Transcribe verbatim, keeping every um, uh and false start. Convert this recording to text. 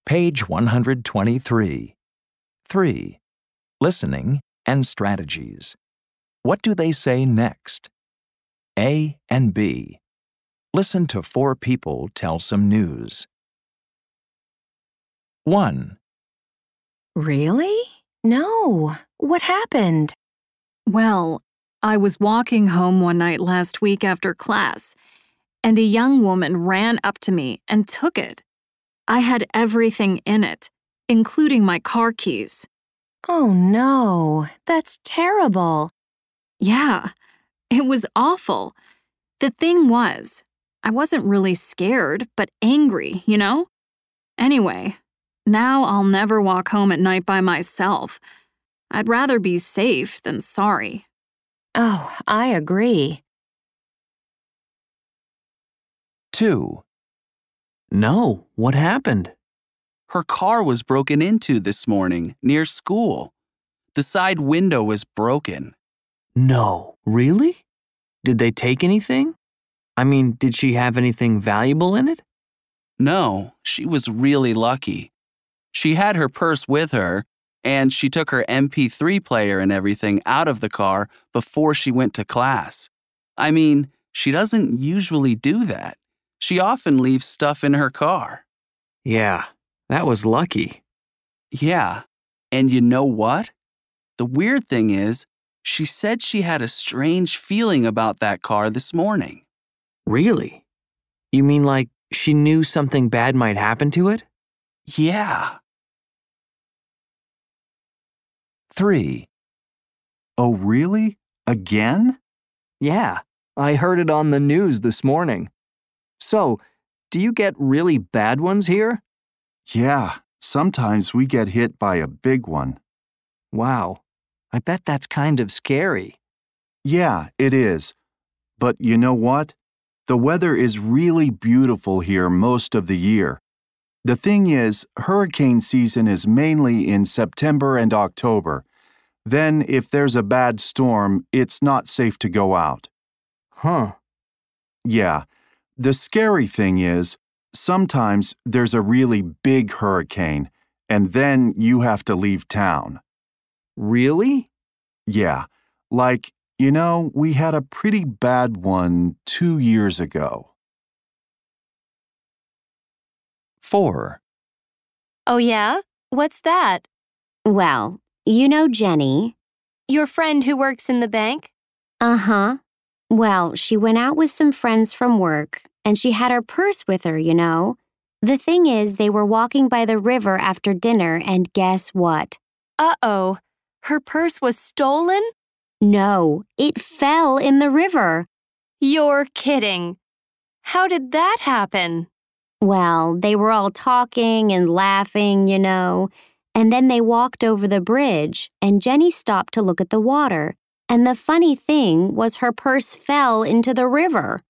Page one hundred twenty-three. three. Listening and strategies. What do they say next? A and B. Listen to four people tell some news. one. Really? No. What happened? Well, I was walking home one night last week after class, and a young woman ran up to me and took it. I had everything in it, including my car keys. Oh no, that's terrible. Yeah, it was awful. The thing was, I wasn't really scared, but angry, you know? Anyway, now I'll never walk home at night by myself. I'd rather be safe than sorry. Oh, I agree. two. No, what happened? Her car was broken into this morning near school. The side window was broken. No, really? Did they take anything? I mean, did she have anything valuable in it? No, she was really lucky. She had her purse with her, and she took her M P three player and everything out of the car before she went to class. I mean, she doesn't usually do that. She often leaves stuff in her car. Yeah, that was lucky. Yeah, and you know what? The weird thing is, she said she had a strange feeling about that car this morning. Really? You mean like she knew something bad might happen to it? Yeah. three. Oh, really? Again? Yeah, I heard it on the news this morning. So, do you get really bad ones here? Yeah, sometimes we get hit by a big one. Wow, I bet that's kind of scary. Yeah, it is. But you know what? The weather is really beautiful here most of the year. The thing is, hurricane season is mainly in September and October. Then, if there's a bad storm, it's not safe to go out. Huh. Yeah, the scary thing is, sometimes there's a really big hurricane, and then you have to leave town. Really? Yeah, like, you know, we had a pretty bad one two years ago. four. Oh yeah? What's that? Well, you know Jenny. Your friend who works in the bank? Uh-huh. Well, she went out with some friends from work, and she had her purse with her, you know. The thing is, they were walking by the river after dinner, and guess what? Uh-oh. Her purse was stolen? No, it fell in the river. You're kidding. How did that happen? Well, they were all talking and laughing, you know, and then they walked over the bridge, and Jenny stopped to look at the water, and the funny thing was her purse fell into the river.